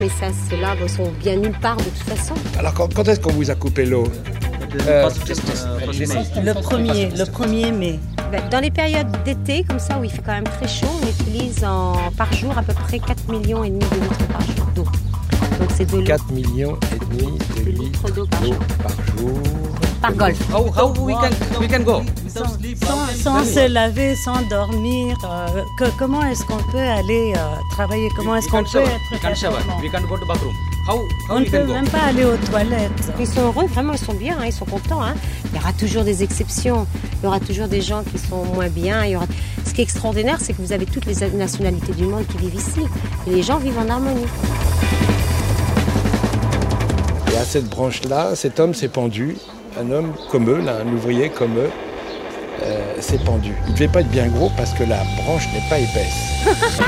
Et ça, ceux-là sont bien nulle part de toute façon. Alors quand est-ce qu'on vous a coupé l'eau? Le 1er mai. Dans les périodes d'été, comme ça, où il fait quand même très chaud, on utilise par jour à peu près 4,5 millions de litres par jour d'eau. Donc c'est de l'eau. 4,5 millions de litres d'eau par jour. Par golf. How we can go? Sans se laver, sans dormir. Comment est-ce qu'on peut aller travailler? Comment est-ce qu'on peut être We can't shower. We can't go to bathroom. How On ne we peut can go? même pas aller aux toilettes. Ils sont heureux, vraiment, ils sont bien, ils sont contents. Il y aura toujours des exceptions, il y aura toujours des gens qui sont moins bien. Ce qui est extraordinaire, c'est que vous avez toutes les nationalités du monde qui vivent ici. Et les gens vivent en harmonie. Et à cette branche-là, cet homme s'est pendu. Un homme comme eux, là, un ouvrier comme eux, s'est pendu. Il ne devait pas être bien gros parce que la branche n'est pas épaisse.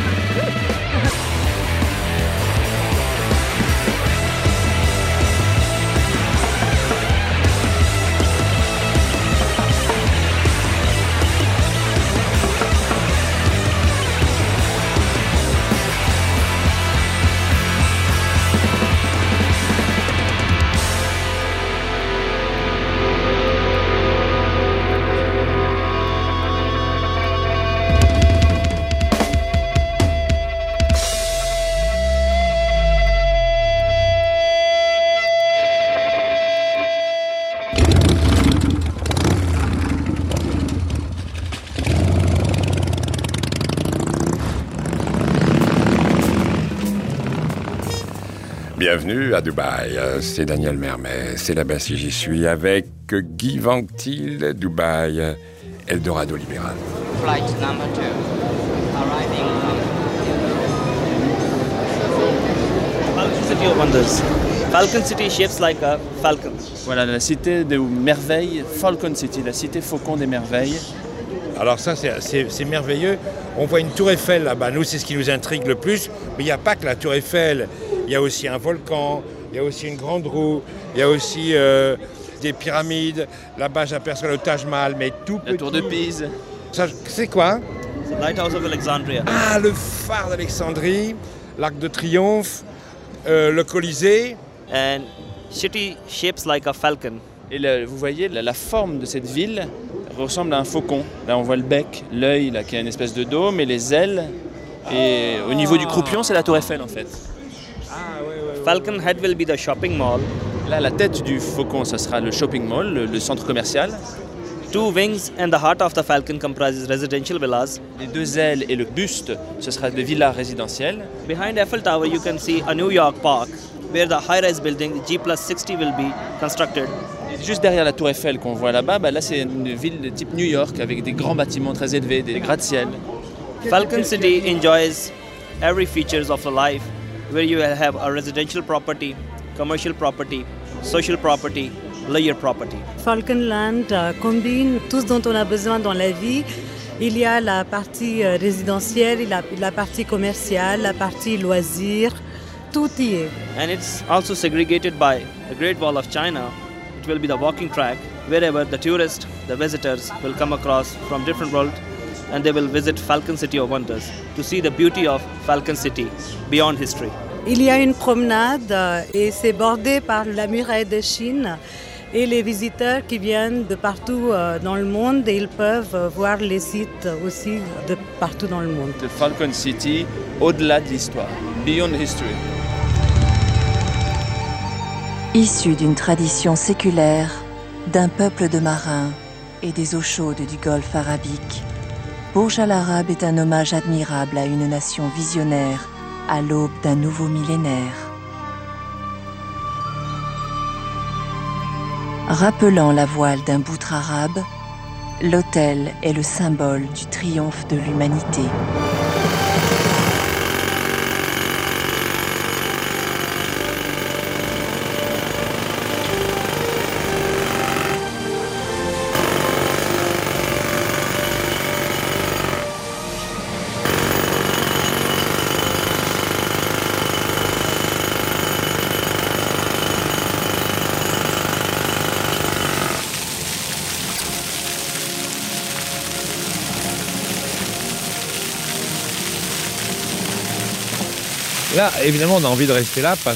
Bienvenue à Dubaï, c'est Daniel Mermet, c'est là-bas si j'y suis avec Guy Vanctil, Dubaï, Eldorado libéral. Flight number 2, arriving Falcon City of Wonders. Falcon City shapes like a falcon. Voilà, la cité des merveilles, Falcon City, la cité faucon des merveilles. Alors ça, c'est merveilleux. On voit une tour Eiffel là-bas. Nous, c'est ce qui nous intrigue le plus. Mais il n'y a pas que la tour Eiffel. Il y a aussi un volcan, il y a aussi une grande roue, il y a aussi des pyramides. Là-bas, j'aperçois le Taj Mahal, mais tout petit. La tour de Pise. Ça, c'est quoi? The Lighthouse of Alexandria. Ah, le phare d'Alexandrie, l'Arc de Triomphe, le Colisée. And city shapes like a falcon. Et vous voyez, la forme de cette ville ressemble à un faucon. Là, on voit le bec, l'œil, là, qui a une espèce de dôme, et les ailes. Et au niveau du croupion, c'est la tour Eiffel, en fait. Falcon Head will be the shopping mall. Là, la tête du faucon, ça sera le shopping mall, le centre commercial. Two wings and the heart of the falcon comprises residential villas. Les deux ailes et le buste, ce sera des villas résidentielles. Behind Eiffel Tower, you can see a New York park where the high-rise building, the G+60, will be constructed. Et juste derrière la tour Eiffel qu'on voit là-bas, là, c'est une ville de type New York avec des grands bâtiments très élevés, des gratte-ciel. Falcon City enjoys every features of the life, where you will have a residential property, commercial property, social property, leisure property. Falcon Land combine tout ce dont on a besoin dans la vie. Il y a la partie résidentielle, il y a la partie commerciale, la partie loisirs, tout y est. And it's also segregated by the Great Wall of China. It will be the walking track wherever the tourists, the visitors will come across from different worlds and they will visit Falcon City of Wonders to see the beauty of Falcon City beyond history. Il y a une promenade et c'est bordé par la muraille de Chine et les visiteurs qui viennent de partout dans le monde, et ils peuvent voir les sites aussi de partout dans le monde. The Falcon City, au-delà de l'histoire, beyond history. Issu d'une tradition séculaire, d'un peuple de marins et des eaux chaudes du golfe arabique, Burj Al Arab est un hommage admirable à une nation visionnaire à l'aube d'un nouveau millénaire. Rappelant la voile d'un boutre arabe, l'hôtel est le symbole du triomphe de l'humanité. Là, évidemment, on a envie de rester là parce